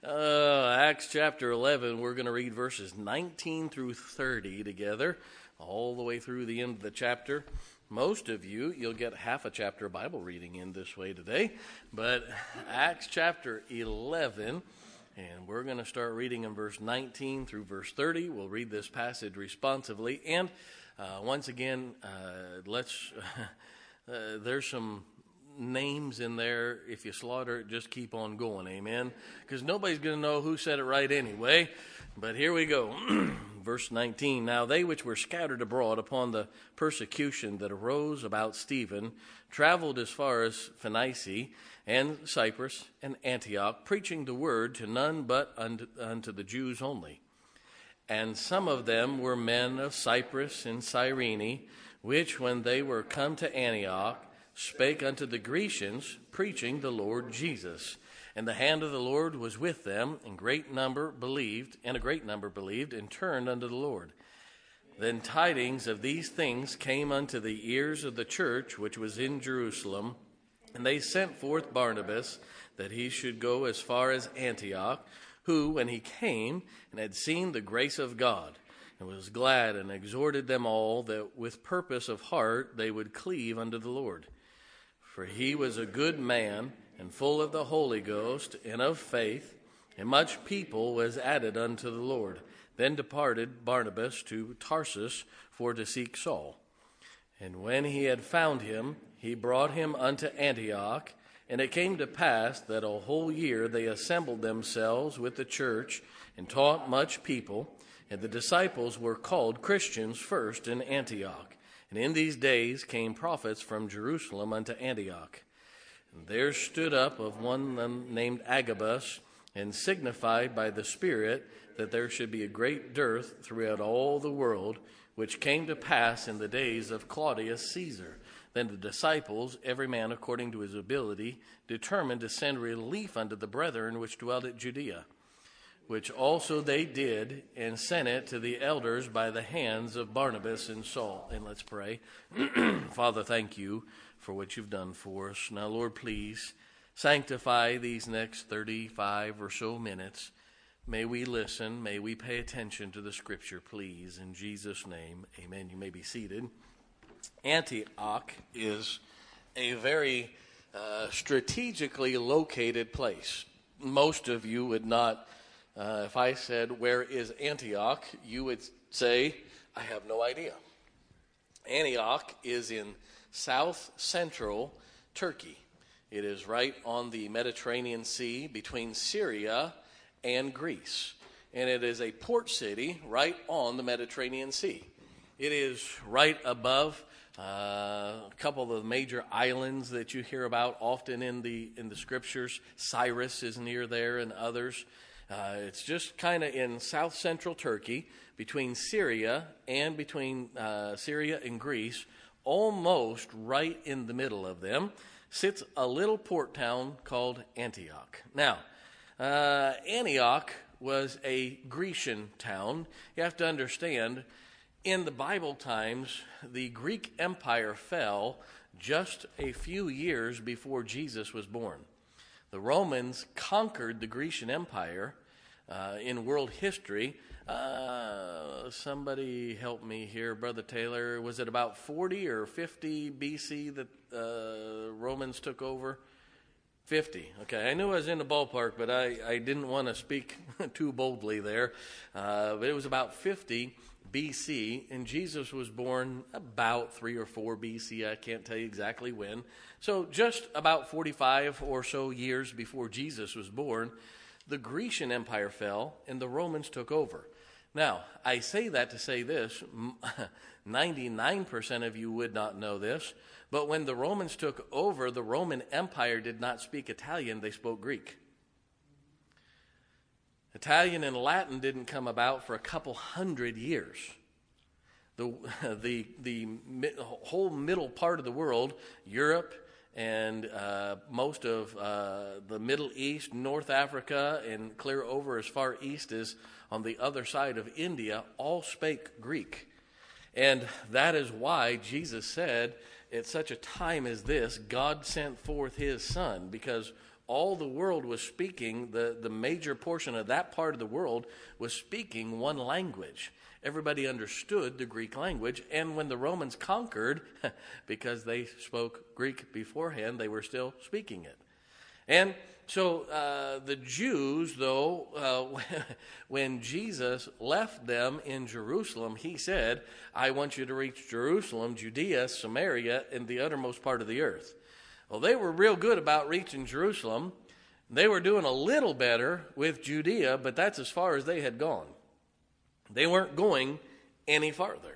Acts chapter 11, we're going to read verses 19 through 30 together, all the way through the end of the chapter. Most of you'll get half a chapter of Bible reading in this way today, but Acts chapter 11, and we're going to start reading in verse 19 through verse 30. We'll read this passage responsively, and once again, there's some names in there. If you slaughter it, just keep on going, amen, because nobody's going to know who said it right anyway. But here we go. Verse 19, now they which were scattered abroad upon the persecution that arose about Stephen traveled as far as Phoenicia and Cyprus and Antioch, preaching the word to none but unto the Jews only. And some of them were men of Cyprus and Cyrene, which when they were come to Antioch spake unto the Grecians, preaching the Lord Jesus. And the hand of the Lord was with them, and a great number believed, and turned unto the Lord. Then tidings of these things came unto the ears of the church which was in Jerusalem, and they sent forth Barnabas, that he should go as far as Antioch, who, when he came, and had seen the grace of God, and was glad, and exhorted them all, that with purpose of heart they would cleave unto the Lord. For he was a good man, and full of the Holy Ghost, and of faith, and much people was added unto the Lord. Then departed Barnabas to Tarsus for to seek Saul. And when he had found him, he brought him unto Antioch. And it came to pass that a whole year they assembled themselves with the church, and taught much people. And the disciples were called Christians first in Antioch. And in these days came prophets from Jerusalem unto Antioch. And there stood up of one named Agabus, and signified by the Spirit that there should be a great dearth throughout all the world, which came to pass in the days of Claudius Caesar. Then the disciples, every man according to his ability, determined to send relief unto the brethren which dwelt at Judea, which also they did, and sent it to the elders by the hands of Barnabas and Saul. And let's pray. Father, thank you for what you've done for us. Now, Lord, please sanctify these next 35 or so minutes. May we listen. May we pay attention to the Scripture, please. In Jesus' name, amen. You may be seated. Antioch is a very strategically located place. Most of you would not, if I said, where is Antioch, you would say, I have no idea. Antioch is in south central Turkey. It is right on the Mediterranean Sea between Syria and Greece. And it is a port city right on the Mediterranean Sea. It is right above a couple of the major islands that you hear about often in the scriptures. Cyrus is near there and others. It's just kind of in south central Turkey between Syria and Greece, almost right in the middle of them, sits a little port town called Antioch. Now, Antioch was a Grecian town. You have to understand, in the Bible times, the Greek Empire fell just a few years before Jesus was born. The Romans conquered the Grecian Empire in world history. Somebody help me here, Brother Taylor. Was it about 40 or 50 BC that Romans took over? 50. Okay, I knew I was in the ballpark, but I didn't want to speak too boldly there. But it was about 50 BC, and Jesus was born about 3 or 4 BC. I can't tell you exactly when. So just about 45 or so years before Jesus was born, the Grecian Empire fell, and the Romans took over. Now, I say that to say this, 99% of you would not know this, but when the Romans took over, the Roman Empire did not speak Italian, they spoke Greek. Italian and Latin didn't come about for a couple hundred years. The whole middle part of the world, Europe and most of the Middle East, North Africa, and clear over as far east as on the other side of India, all spake Greek. And that is why Jesus said, at such a time as this, God sent forth his Son, because all the world was speaking, the major portion of that part of the world was speaking one language. Everybody understood the Greek language, and when the Romans conquered, because they spoke Greek beforehand, they were still speaking it. And so the Jews, though, when Jesus left them in Jerusalem, he said, I want you to reach Jerusalem, Judea, Samaria, and the uttermost part of the earth. Well, they were real good about reaching Jerusalem. They were doing a little better with Judea, but that's as far as they had gone. They weren't going any farther.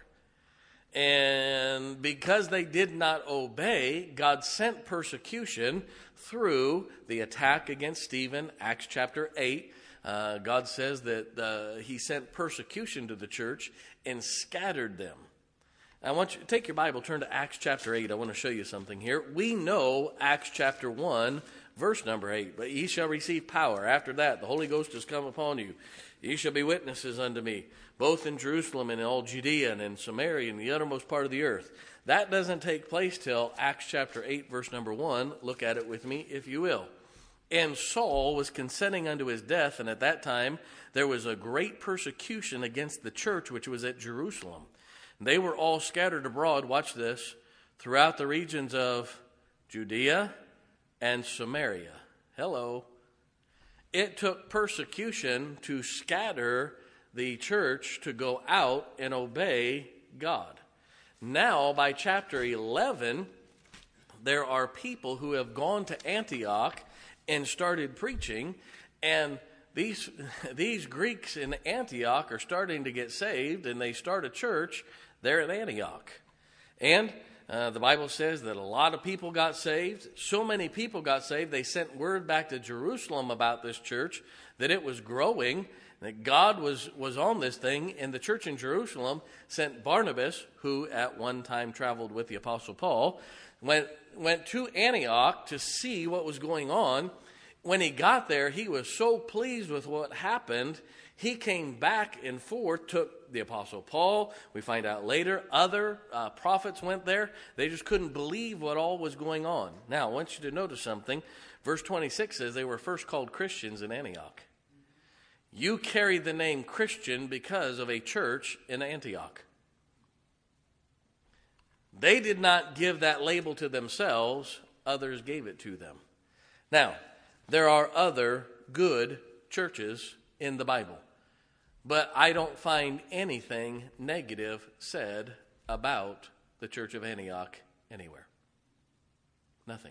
And because they did not obey, God sent persecution through the attack against Stephen, Acts chapter 8. God says that he sent persecution to the church and scattered them. I want you to take your Bible, turn to Acts chapter 8. I want to show you something here. We know Acts chapter 1, verse number 8. But ye shall receive power. After that, the Holy Ghost has come upon you. Ye shall be witnesses unto me, both in Jerusalem and in all Judea and in Samaria and the uttermost part of the earth. That doesn't take place till Acts chapter 8, verse number 1. Look at it with me, if you will. And Saul was consenting unto his death, and at that time there was a great persecution against the church which was at Jerusalem. They were all scattered abroad, watch this, throughout the regions of Judea and Samaria. Hello. It took persecution to scatter the church to go out and obey God. Now, by chapter 11, there are people who have gone to Antioch and started preaching, and these Greeks in Antioch are starting to get saved, and they start a church there at Antioch. And the Bible says that a lot of people got saved. So many people got saved, they sent word back to Jerusalem about this church, that it was growing, that God was on this thing. And the church in Jerusalem sent Barnabas, who at one time traveled with the Apostle Paul, went to Antioch to see what was going on. When he got there, he was so pleased with what happened, he came back and forth, took the Apostle Paul. We find out later, other prophets went there. They just couldn't believe what all was going on. Now, I want you to notice something. Verse 26 says they were first called Christians in Antioch. You carry the name Christian because of a church in Antioch. They did not give that label to themselves. Others gave it to them. Now, there are other good churches in the Bible, but I don't find anything negative said about the church of Antioch anywhere. Nothing.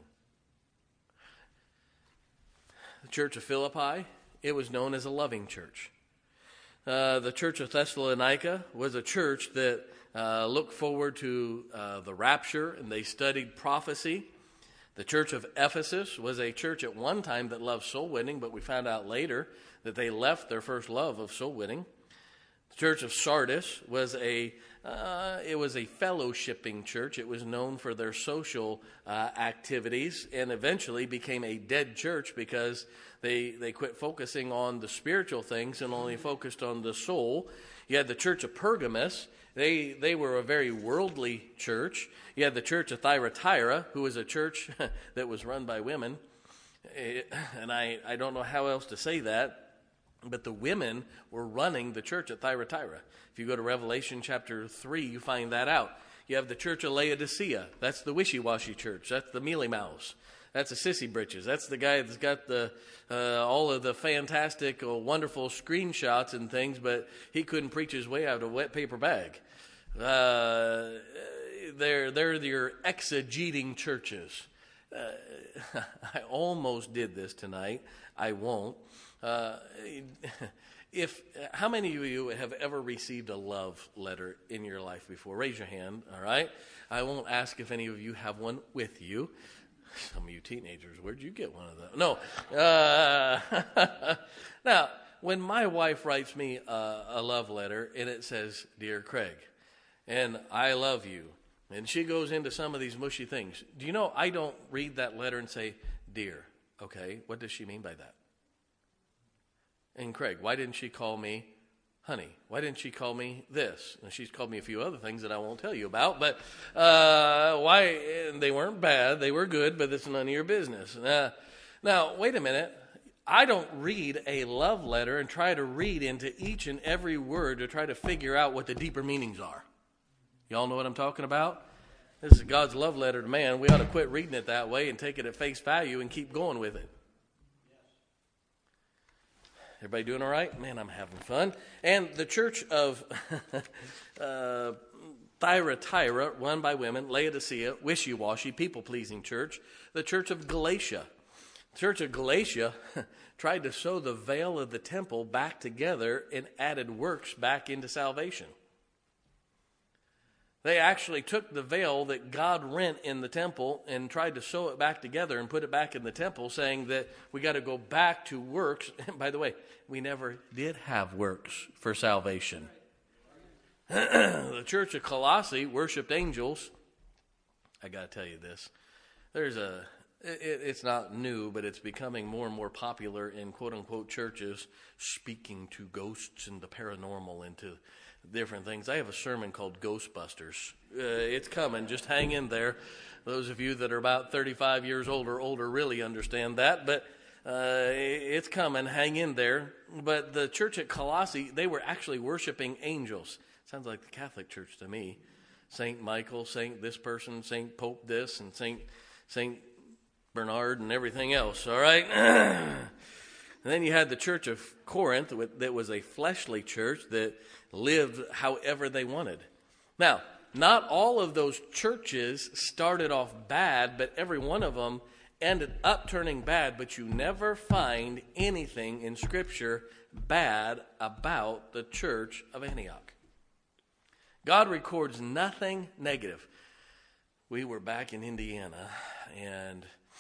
The church of Philippi, it was known as a loving church. The church of Thessalonica was a church that looked forward to the rapture, and they studied prophecy. The church of Ephesus was a church at one time that loved soul winning, but we found out later that they left their first love of soul winning. The church of Sardis was a fellowshipping church. It was known for their social activities, and eventually became a dead church because they quit focusing on the spiritual things and only focused on the soul. You had the church of Pergamos. They were a very worldly church. You had the church of Thyatira, who was a church that was run by women. And I don't know how else to say that, but the women were running the church at Thyatira. If you go to Revelation chapter 3, you find that out. You have the church of Laodicea. That's the wishy-washy church. That's the mealy mouse. That's the sissy britches. That's the guy that's got all of the fantastic, wonderful screenshots and things, but he couldn't preach his way out of a wet paper bag. They're your exegeting churches. I almost did this tonight. I won't. How many of you have ever received a love letter in your life before? Raise your hand, all right? I won't ask if any of you have one with you. Some of you teenagers, where'd you get one of those? No. Now, when my wife writes me a love letter and it says, Dear Craig, and I love you, and she goes into some of these mushy things, do you know I don't read that letter and say, Dear, okay, what does she mean by that? And Craig, why didn't she call me honey? Why didn't she call me this? And she's called me a few other things that I won't tell you about, but why? And they weren't bad, they were good, but it's none of your business. Now, wait a minute. I don't read a love letter and try to read into each and every word to try to figure out what the deeper meanings are. Y'all know what I'm talking about? This is God's love letter to man. We ought to quit reading it that way and take it at face value and keep going with it. Everybody doing all right? Man, I'm having fun. And the church of Thyatira, run by women, Laodicea, wishy-washy, people-pleasing church, the church of Galatia. The church of Galatia tried to sew the veil of the temple back together and added works back into salvation. They actually took the veil that God rent in the temple and tried to sew it back together and put it back in the temple, saying that we got to go back to works. And by the way, we never did have works for salvation. The church of Colossae worshipped angels. I got to tell you this. It's not new, but it's becoming more and more popular in quote-unquote churches, speaking to ghosts and the paranormal and to different things. I have a sermon called Ghostbusters. It's coming. Just hang in there. Those of you that are about 35 years old or older really understand that, but it's coming. Hang in there. But the church at Colossae, they were actually worshiping angels. Sounds like the Catholic Church to me. Saint Michael, Saint this person, Saint Pope this, and Saint Bernard and everything else, all right? And then you had the church of Corinth that was a fleshly church that lived however they wanted. Now, not all of those churches started off bad, but every one of them ended up turning bad, but you never find anything in Scripture bad about the church of Antioch. God records nothing negative. We were back in Indiana, and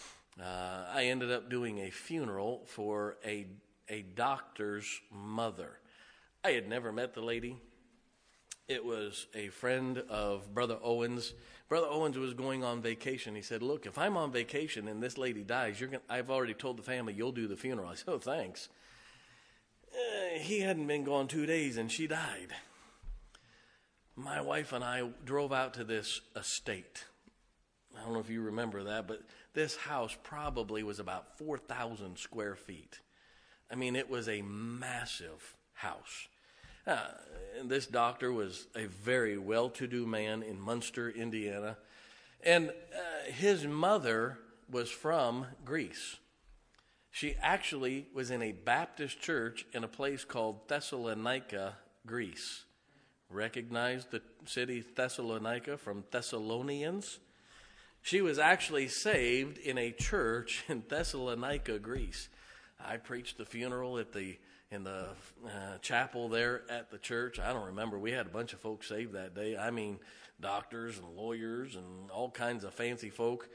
I ended up doing a funeral for a doctor's mother. I had never met the lady. It was a friend of Brother Owens. Brother Owens was going on vacation. He said, look, if I'm on vacation and this lady dies, I've already told the family you'll do the funeral. I said, oh, thanks. He hadn't been gone 2 days, and she died. My wife and I drove out to this estate. I don't know if you remember that, but this house probably was about 4,000 square feet. I mean, it was a massive house. This doctor was a very well-to-do man in Munster, Indiana. And his mother was from Greece. She actually was in a Baptist church in a place called Thessalonica, Greece. Recognize the city Thessalonica from Thessalonians? She was actually saved in a church in Thessalonica, Greece. I preached the funeral in the chapel there at the church. I don't remember. We had a bunch of folks saved that day. I mean, doctors and lawyers and all kinds of fancy folk.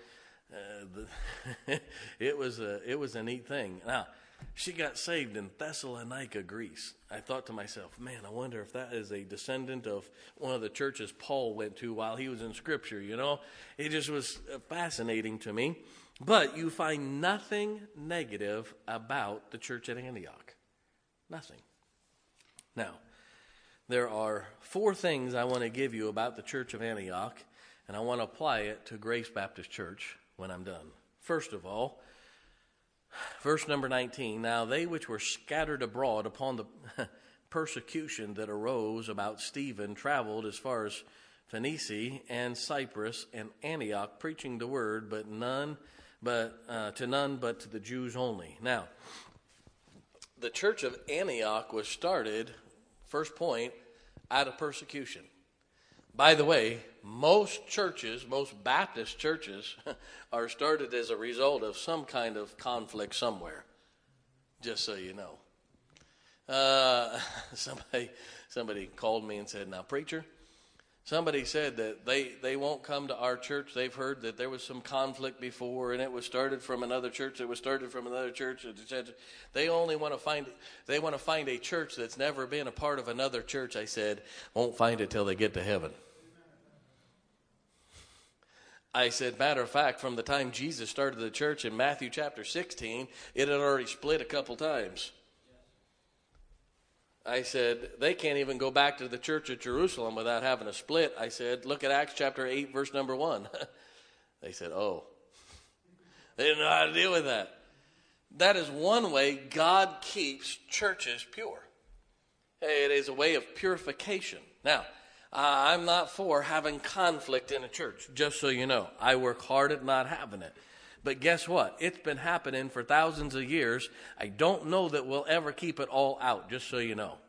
It was a neat thing. Now, she got saved in Thessalonica, Greece. I thought to myself, man, I wonder if that is a descendant of one of the churches Paul went to while he was in Scripture, you know. It just was fascinating to me. But you find nothing negative about the church at Antioch. Nothing. Now, there are 4 things I want to give you about the church of Antioch, and I want to apply it to Grace Baptist Church when I'm done. First of all, verse number 19, now they which were scattered abroad upon the persecution that arose about Stephen traveled as far as Phoenicia and Cyprus and Antioch, preaching the word, but to none but to the Jews only. Now, the church of Antioch was started, first point, out of persecution. By the way, most churches, most Baptist churches, are started as a result of some kind of conflict somewhere, just so you know. Somebody called me and said, now, preacher, somebody said that they won't come to our church. They've heard that there was some conflict before, and it was started from another church. It was started from another church. They only want to find a church that's never been a part of another church. I said, won't find it till they get to heaven. I said, matter of fact, from the time Jesus started the church in Matthew chapter 16, it had already split a couple times. I said, they can't even go back to the church at Jerusalem without having a split. I said, look at Acts chapter 8, verse number 1. They said, oh. They didn't know how to deal with that. That is one way God keeps churches pure. It is a way of purification. Now, I'm not for having conflict in a church, just so you know. I work hard at not having it. But guess what? It's been happening for thousands of years. I don't know that we'll ever keep it all out, just so you know.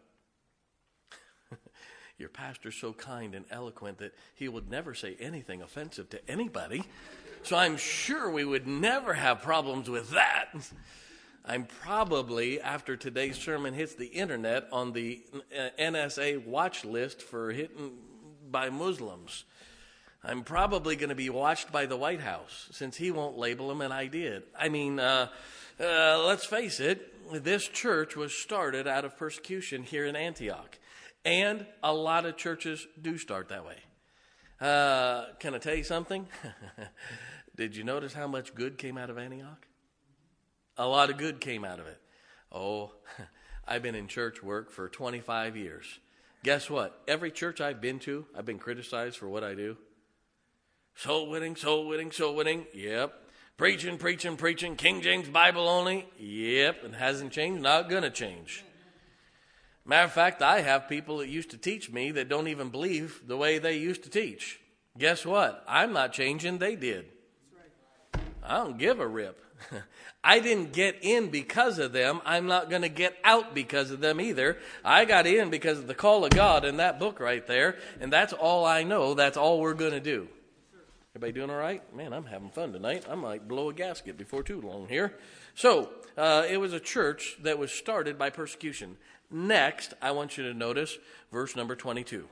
Your pastor's so kind and eloquent that he would never say anything offensive to anybody. So I'm sure we would never have problems with that. I'm probably, after today's sermon hits the internet, on the NSA watch list for hitting by Muslims. I'm probably going to be watched by the White House, since he won't label them, and I did. I mean, let's face it, this church was started out of persecution here in Antioch. And a lot of churches do start that way. Can I tell you something? Did you notice how much good came out of Antioch? A lot of good came out of it. Oh, I've been in church work for 25 years. Guess what? Every church I've been to, I've been criticized for what I do. Soul winning, soul winning, soul winning. Yep. Preaching, preaching, preaching. King James Bible only. Yep. It hasn't changed. Not going to change. Matter of fact, I have people that used to teach me that don't even believe the way they used to teach. Guess what? I'm not changing. They did. I don't give a rip. I didn't get in because of them. I'm not going to get out because of them either. I got in because of the call of God in that book right there. And that's all I know. That's all we're going to do. Everybody doing all right? Man, I'm having fun tonight. I might blow a gasket before too long here. So, it was a church that was started by persecution. Next, I want you to notice verse number 22.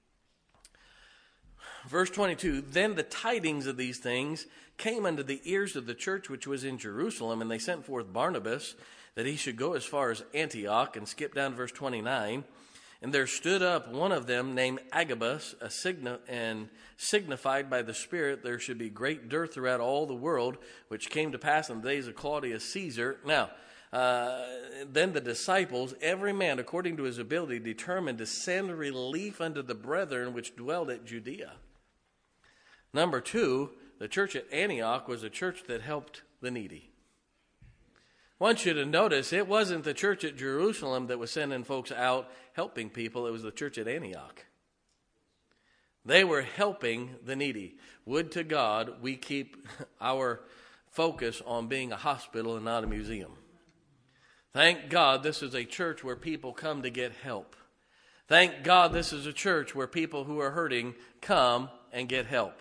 Verse 22, then the tidings of these things came unto the ears of the church which was in Jerusalem, and they sent forth Barnabas that he should go as far as Antioch, and skip down to verse 29. And there stood up one of them named Agabus, and signified by the Spirit there should be great dearth throughout all the world, which came to pass in the days of Claudius Caesar. Now, then the disciples, every man according to his ability, determined to send relief unto the brethren which dwelled at Judea. Number two, the church at Antioch was a church that helped the needy. I want you to notice it wasn't the church at Jerusalem that was sending folks out helping people. It was the church at Antioch. They were helping the needy. Would to God we keep our focus on being a hospital and not a museum. Thank God this is a church where people come to get help. Thank God this is a church where people who are hurting come and get help.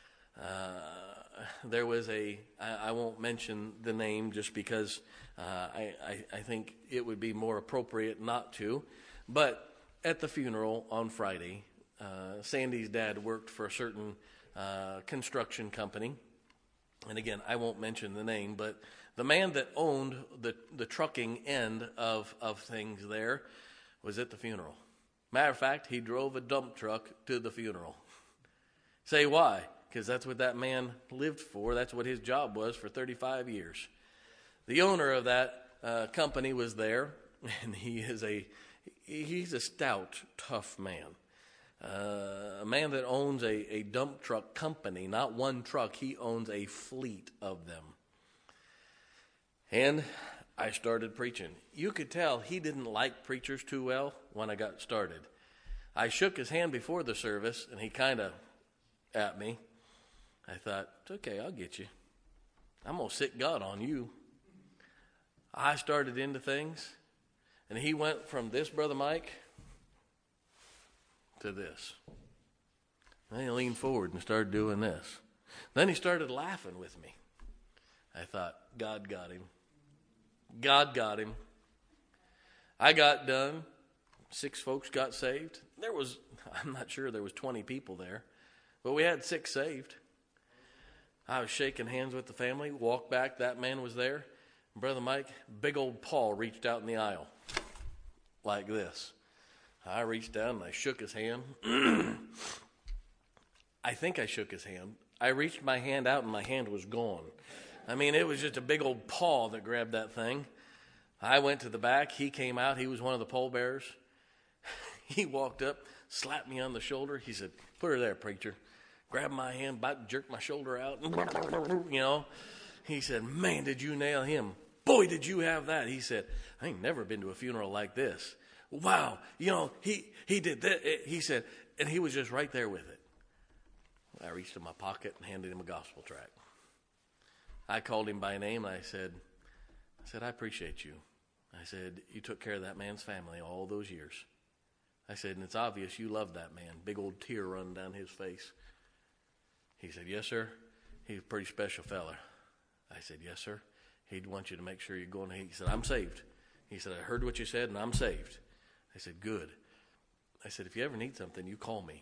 There was I won't mention the name just because I think it would be more appropriate not to. But at the funeral on Friday, Sandy's dad worked for a certain construction company. And again, I won't mention the name, but the man that owned the trucking end of things there was at the funeral. Matter of fact, he drove a dump truck to the funeral. Say why? Because that's what that man lived for. That's what his job was for 35 years. The owner of that company was there, and he's a stout, tough man. A man that owns a dump truck company, not one truck, he owns a fleet of them. And I started preaching. You could tell he didn't like preachers too well when I got started. I shook his hand before the service, and he kind of at me. I thought, it's okay, I'll get you. I'm going to sick God on you. I started into things, and he went from this, Brother Mike, to this. Then he leaned forward and started doing this. Then he started laughing with me. I thought, God got him. God got him. I got done. 6 folks got saved. I'm not sure there was 20 people there, but we had 6 saved. I was shaking hands with the family, walked back, that man was there. Brother Mike, big old Paul reached out in the aisle like this. I reached down and I shook his hand. I think I shook his hand. I reached my hand out and my hand was gone. I mean, it was just a big old paw that grabbed that thing. I went to the back. He came out. He was one of the pallbearers. He walked up, slapped me on the shoulder. He said, put her there, preacher. Grabbed my hand, about to jerk my shoulder out. You know, he said, man, did you nail him? boy, did you have that. He said, I ain't never been to a funeral like this. Wow, he did that. He said, and he was just right there with it. I reached in my pocket and handed him a gospel tract. I called him by name and I said, I appreciate you. I said, you took care of that man's family all those years. I said, and it's obvious you loved that man. Big old tear running down his face. He said, yes, sir. He's a pretty special fella. I said, yes, sir. He'd want you to make sure you're going. He said, I'm saved. He said, I heard what you said and I'm saved. I said, good. I said, if you ever need something, you call me.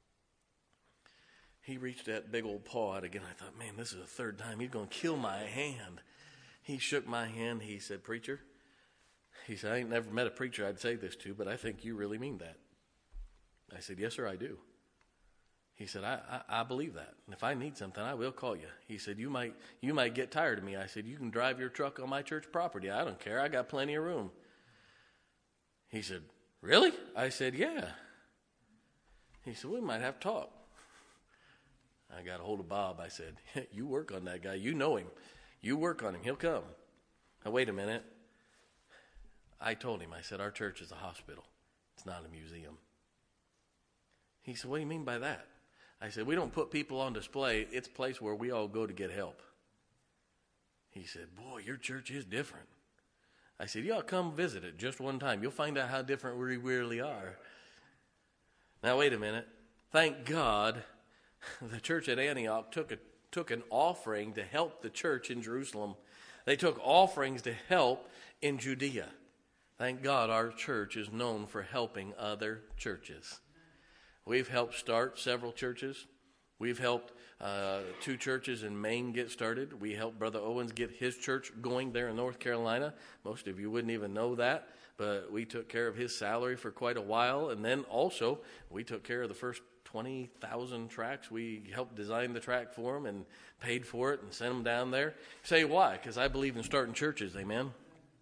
He reached that big old paw out again. I thought, man, this is the third time. He's going to kill my hand. He shook my hand. He said, preacher, he said, I ain't never met a preacher I'd say this to, but I think you really mean that. I said, yes, sir, I do. He said, I believe that. And if I need something, I will call you. He said, you might get tired of me. I said, you can drive your truck on my church property. I don't care. I got plenty of room. He said, really? I said, yeah. He said, we might have to talk. I got a hold of Bob. I said, you work on that guy. You know him. You work on him. He'll come. Now, wait a minute. I told him, I said, our church is a hospital. It's not a museum. He said, what do you mean by that? I said, we don't put people on display. It's a place where we all go to get help. He said, boy, your church is different. I said, you ought to come visit it just one time. You'll find out how different we really are. Now, wait a minute. Thank God the church at Antioch took an offering to help the church in Jerusalem. They took offerings to help in Judea. Thank God our church is known for helping other churches. We've helped start several churches. We've helped 2 churches in Maine get started. We helped Brother Owens get his church going there in North Carolina. Most of you wouldn't even know that, but we took care of his salary for quite a while. And then also we took care of the first 20,000 tracts. We helped design the tract for them and paid for it and sent them down there. Say why? Because I believe in starting churches, amen.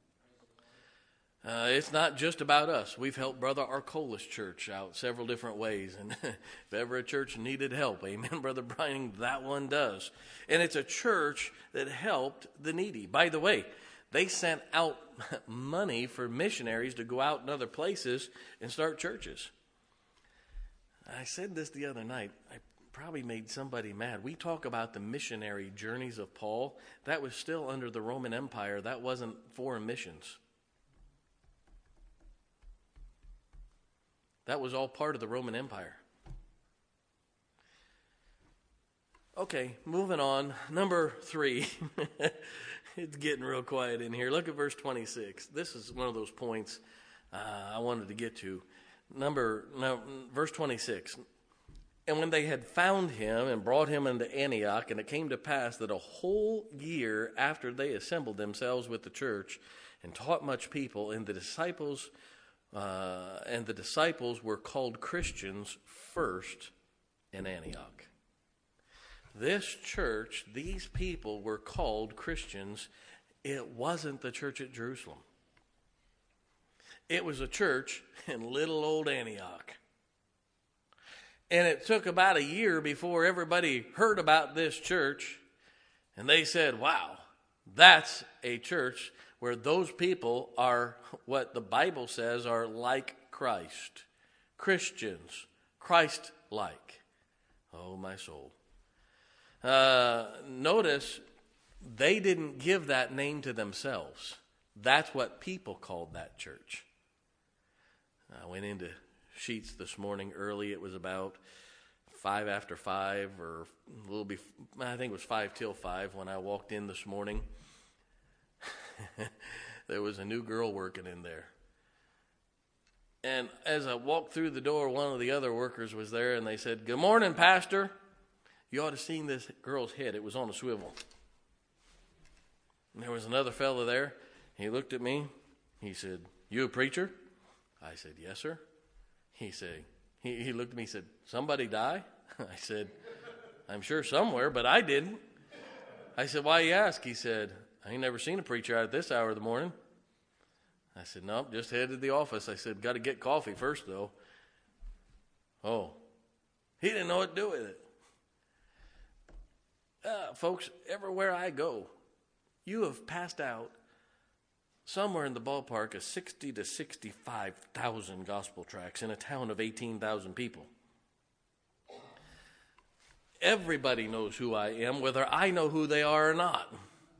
It's not just about us. We've helped Brother Arcola's church out several different ways. And if ever a church needed help, amen, Brother Brian, that one does. And it's a church that helped the needy. By the way, they sent out money for missionaries to go out in other places and start churches. I said this the other night. I probably made somebody mad. We talk about the missionary journeys of Paul. That was still under the Roman Empire. That wasn't foreign missions. That was all part of the Roman Empire. Okay, moving on. Number 3. It's getting real quiet in here. Look at verse 26. This is one of those points I wanted to get to. Verse 26. And when they had found him and brought him into Antioch, and it came to pass that a whole year after they assembled themselves with the church and taught much people, and the disciples were called Christians first in Antioch. This church, these people were called Christians. It wasn't the church at Jerusalem. It was a church in little old Antioch. And it took about a year before everybody heard about this church. And they said, wow, that's a church where those people are what the Bible says are like Christ. Christians, Christ-like. Oh, my soul. Notice they didn't give that name to themselves. That's what people called that church. I went into Sheets this morning early. It was about 5 after 5, or a little bit, I think it was 5 till 5 when I walked in this morning. There was a new girl working in there. And as I walked through the door, one of the other workers was there, and they said, "Good morning, Pastor." You ought to have seen this girl's head. It was on a swivel. And there was another fellow there. He looked at me. He said, "You a preacher?" I said, "Yes, sir." He said, he looked at me and said, "Somebody die?" I said, "I'm sure somewhere, but I didn't." I said, "Why you ask?" He said, "I ain't never seen a preacher out at this hour of the morning." I said, "Nope, just headed to the office." I said, "Got to get coffee first, though." Oh, he didn't know what to do with it. Folks, everywhere I go, you have passed out somewhere in the ballpark of 60 to 65,000 gospel tracts in a town of 18,000 people. Everybody knows who I am, whether I know who they are or not.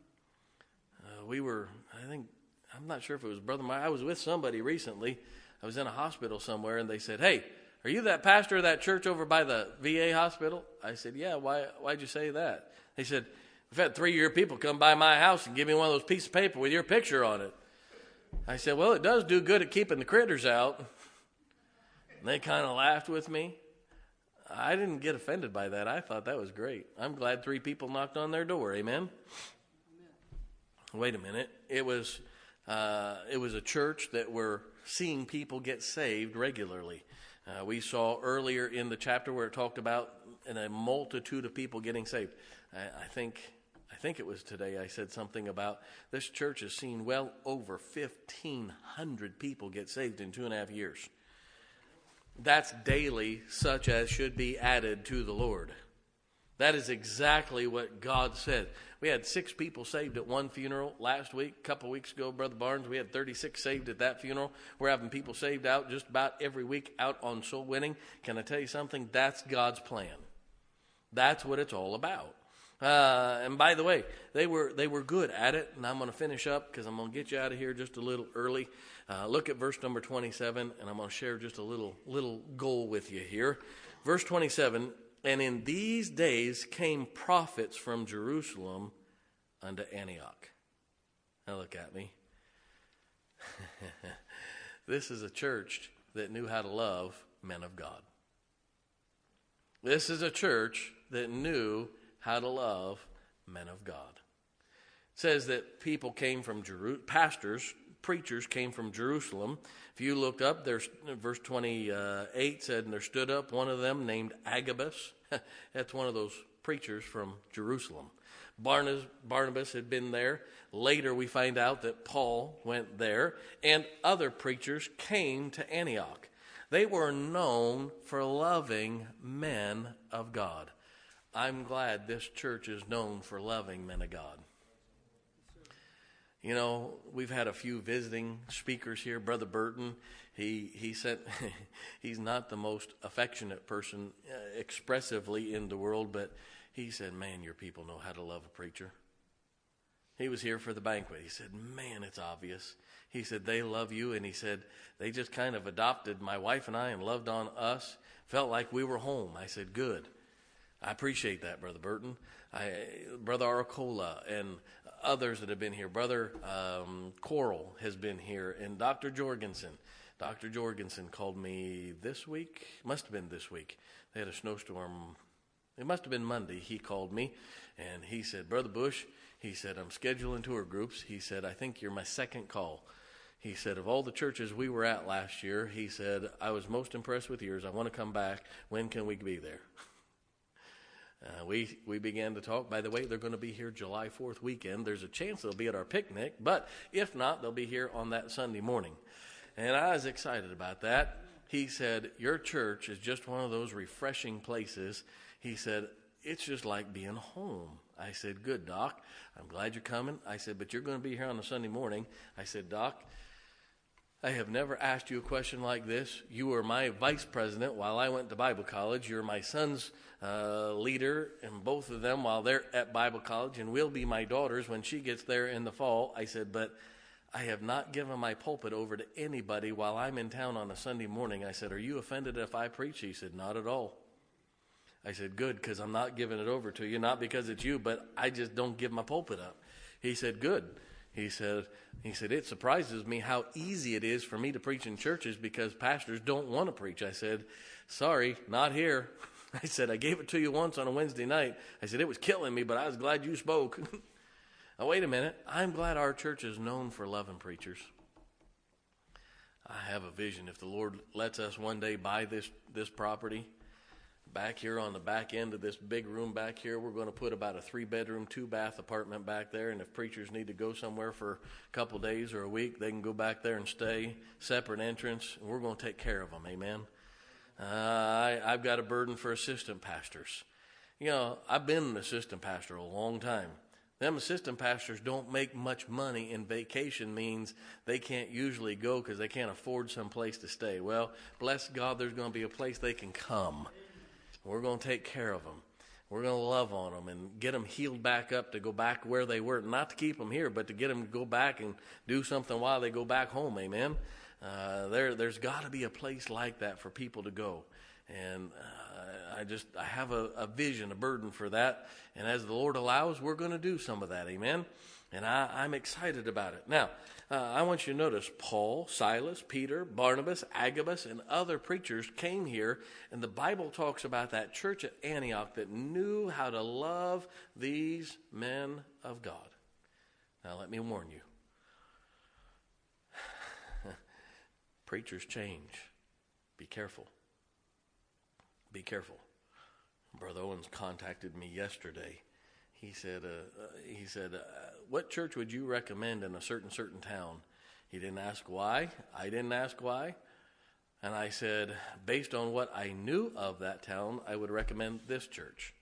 I'm not sure if it was Brother Mike. I was with somebody recently. I was in a hospital somewhere, and they said, "Hey, are you that pastor of that church over by the VA hospital?" I said, "Yeah, why'd you say that?" They said, "We've had 3-year people come by my house and give me one of those pieces of paper with your picture on it." I said, "Well, it does do good at keeping the critters out." And they kind of laughed with me. I didn't get offended by that. I thought that was great. I'm glad 3 people knocked on their door. Amen? Wait a minute. It was a church that were seeing people get saved regularly. We saw earlier in the chapter where it talked about a multitude of people getting saved. I think it was today I said something about this church has seen well over 1,500 people get saved in 2.5 years. That's daily, such as should be added to the Lord. That is exactly what God said. We had 6 people saved at one funeral last week. A couple weeks ago, Brother Barnes, we had 36 saved at that funeral. We're having people saved out just about every week out on soul winning. Can I tell you something? That's God's plan. That's what it's all about. And by the way, they were good at it, and I'm going to finish up because I'm going to get you out of here just a little early. Look at verse number 27, and I'm going to share just a little goal with you here. Verse 27, "And in these days came prophets from Jerusalem unto Antioch." Now look at me. This is a church that knew how to love men of God. This is a church that knew how to love men of God. It says that people came from pastors, preachers came from Jerusalem. If you looked up, there's verse 28 said, "And there stood up one of them named Agabus." That's one of those preachers from Jerusalem. Barnabas had been there. Later we find out that Paul went there, and other preachers came to Antioch. They were known for loving men of God. I'm glad this church is known for loving men of God. You know, we've had a few visiting speakers here. Brother Burton, he said he's not the most affectionate person expressively in the world, but he said, "Man, your people know how to love a preacher." He was here for the banquet. He said, "Man, it's obvious." He said, "They love you." And he said, "They just kind of adopted my wife and I and loved on us. Felt like we were home." I said, "Good. I appreciate that, Brother Burton." Brother Aracola and others that have been here. Brother Coral has been here. And Dr. Jorgensen. Dr. Jorgensen called me this week. Must have been this week. They had a snowstorm. It must have been Monday. He called me and he said, "Brother Bush," he said, "I'm scheduling tour groups." He said, "I think you're my second call." He said, "Of all the churches we were at last year," he said, "I was most impressed with yours. I want to come back. When can we be there?" We began to talk. By the way, they're going to be here July 4th weekend. There's a chance they'll be at our picnic, but if not, they'll be here on that Sunday morning. And I was excited about that. He said, "Your church is just one of those refreshing places." He said, "It's just like being home." I said, "Good, Doc. I'm glad you're coming." I said, "But you're going to be here on a Sunday morning." I said, "Doc, I have never asked you a question like this. You were my vice president while I went to Bible college. You're my son's leader, and both of them while they're at Bible college, and will be my daughter's when she gets there in the fall." I said, "But I have not given my pulpit over to anybody while I'm in town on a Sunday morning." I said, "Are you offended if I preach?" He said, "Not at all." I said, "Good, because I'm not giving it over to you, not because it's you, but I just don't give my pulpit up." He said, "Good." He said, "It surprises me how easy it is for me to preach in churches because pastors don't want to preach." I said, "Sorry, not here." I said, "I gave it to you once on a Wednesday night." I said, "It was killing me, but I was glad you spoke." Now, wait a minute. I'm glad our church is known for loving preachers. I have a vision. If the Lord lets us one day buy this property, back here on the back end of this big room back here, we're going to put about a 3-bedroom, 2-bath apartment back there. And if preachers need to go somewhere for a couple days or a week, they can go back there and stay. Separate entrance. And we're going to take care of them. Amen. I've got a burden for assistant pastors. You know, I've been an assistant pastor a long time. Them assistant pastors don't make much money, and vacation means they can't usually go because they can't afford some place to stay. Well, bless God, there's going to be a place they can come. We're going to take care of them. We're going to love on them and get them healed back up to go back where they were. Not to keep them here, but to get them to go back and do something while they go back home. Amen. There's got to be a place like that for people to go. And I have a vision, a burden for that. And as the Lord allows, we're going to do some of that. Amen. And I'm excited about it. Now, I want you to notice Paul, Silas, Peter, Barnabas, Agabus, and other preachers came here, and the Bible talks about that church at Antioch that knew how to love these men of God. Now, let me warn you. Preachers change. Be careful. Be careful. Brother Owens contacted me yesterday. He said, what church would you recommend in a certain town? He didn't ask why. I didn't ask why. And I said, based on what I knew of that town, I would recommend this church.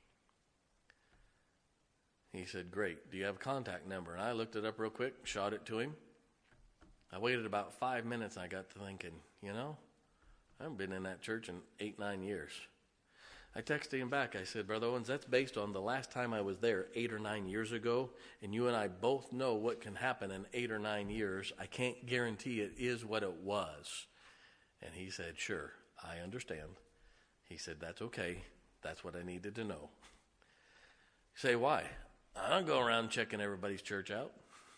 He said, great. Do you have a contact number? And I looked it up real quick, shot it to him. I waited about 5 minutes, and I got to thinking, I haven't been in that church in 8-9 years. I texted him back. I said, Brother Owens, that's based on the last time I was there 8 or 9 years ago, and you and I both know what can happen in 8 or 9 years. I can't guarantee it is what it was. And he said, sure, I understand. He said, that's okay. That's what I needed to know. You say, why? I don't go around checking everybody's church out.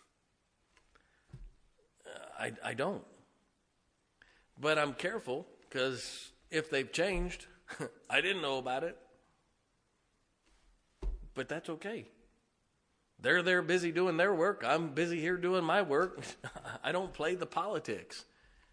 I don't. But I'm careful, because if they've changed, I didn't know about it. But that's okay. They're busy doing their work. I'm busy here doing my work. I don't play the politics.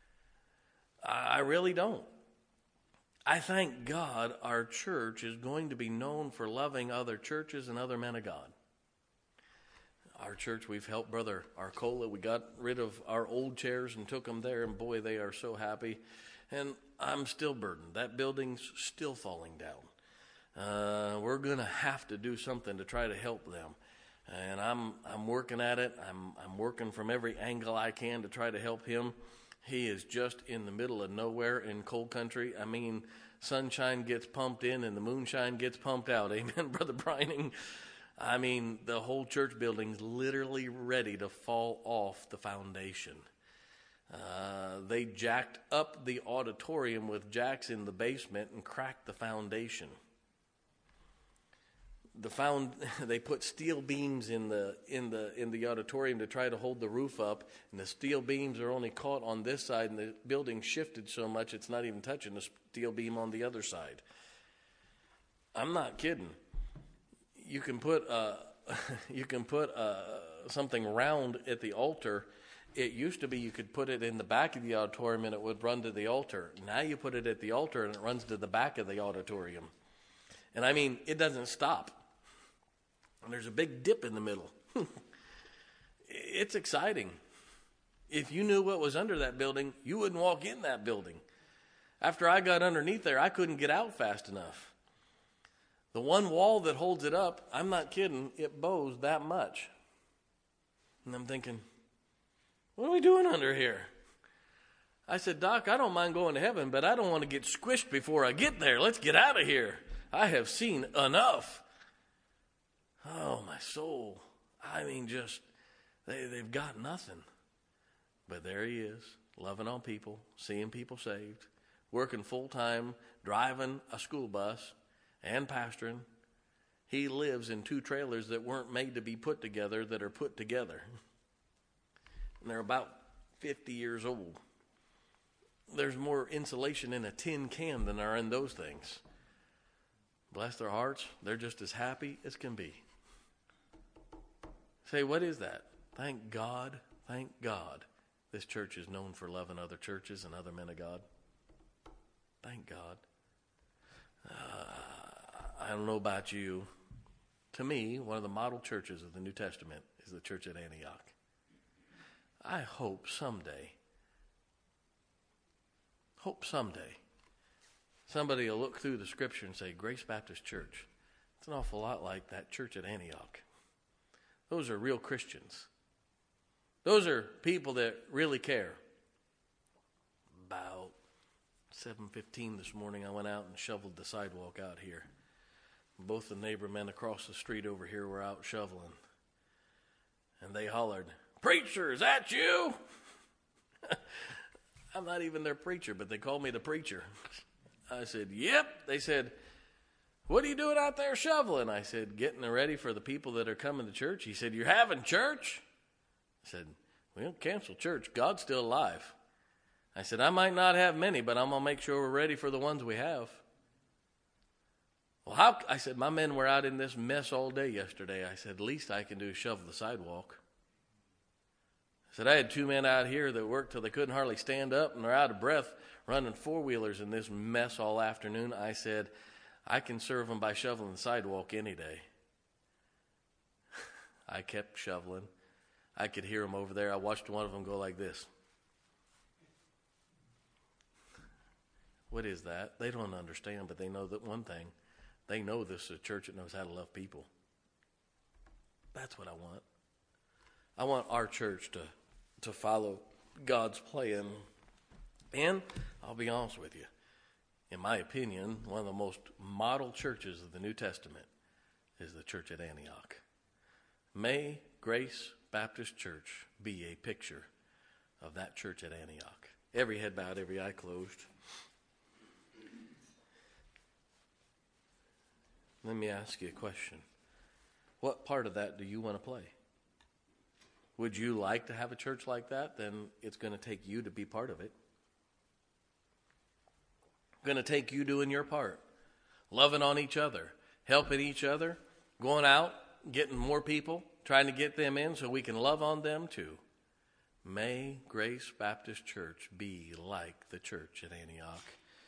I really don't. I thank God our church is going to be known for loving other churches and other men of God. Our church, we've helped Brother Arcola. We got rid of our old chairs and took them there, and boy, they are so happy. And I'm still burdened. That building's still falling down. We're going to have to do something to try to help them. And I'm working at it. I'm working from every angle I can to try to help him. He is just in the middle of nowhere in coal country. I mean, sunshine gets pumped in and the moonshine gets pumped out. Amen, Brother Brining. I mean, the whole church building's literally ready to fall off the foundation. They jacked up the auditorium with jacks in the basement and cracked the foundation. They put steel beams in the auditorium to try to hold the roof up, and the steel beams are only caught on this side, and the building shifted so much it's not even touching the steel beam on the other side. I'm not kidding. You can put something round at the altar. It used to be you could put it in the back of the auditorium and it would run to the altar. Now you put it at the altar and it runs to the back of the auditorium. And I mean, it doesn't stop. And there's a big dip in the middle. It's exciting. If you knew what was under that building, you wouldn't walk in that building. After I got underneath there, I couldn't get out fast enough. The one wall that holds it up, I'm not kidding, it bows that much. And I'm thinking, what are we doing under here? I said, Doc, I don't mind going to heaven, but I don't want to get squished before I get there. Let's get out of here. I have seen enough. Oh, my soul. I mean, just, they've got nothing. But there he is, loving on people, seeing people saved, working full-time, driving a school bus, and pastoring. He lives in 2 trailers that weren't made to be put together, that are put together. And they're about 50 years old. There's more insulation in a tin can than there are in those things. Bless their hearts, they're just as happy as can be. Say, what is that? Thank God, this church is known for loving other churches and other men of God. Thank God. I don't know about you. To me, one of the model churches of the New Testament is the church at Antioch. I hope someday somebody will look through the scripture and say, Grace Baptist Church. It's an awful lot like that church at Antioch. Those are real Christians. Those are people that really care. About 7:15 this morning, I went out and shoveled the sidewalk out here. Both the neighbor men across the street over here were out shoveling. And they hollered, "Preacher, is that you?" I'm not even their preacher, but they called me the preacher. I said, "Yep." They said, "What are you doing out there shoveling?" I said, "Getting ready for the people that are coming to church." He said, "You're having church?" I said, "We don't cancel church. God's still alive." I said, "I might not have many, but I'm going to make sure we're ready for the ones we have." "Well, I said, "My men were out in this mess all day yesterday." I said, "Least I can do is shovel the sidewalk." I said, "I had 2 men out here that worked till they couldn't hardly stand up, and they're out of breath running 4-wheelers in this mess all afternoon." I said, "I can serve them by shoveling the sidewalk any day." I kept shoveling. I could hear them over there. I watched one of them go like this. What is that? They don't understand, but they know that one thing. They know this is a church that knows how to love people. That's what I want. I want our church to follow God's plan. And I'll be honest with you. In my opinion, one of the most model churches of the New Testament is the church at Antioch. May Grace Baptist Church be a picture of that church at Antioch. Every head bowed, every eye closed. Let me ask you a question. What part of that do you want to play? Would you like to have a church like that? Then it's going to take you to be part of it. Going to take you doing your part. Loving on each other. Helping each other. Going out, getting more people. Trying to get them in so we can love on them too. May Grace Baptist Church be like the church at Antioch.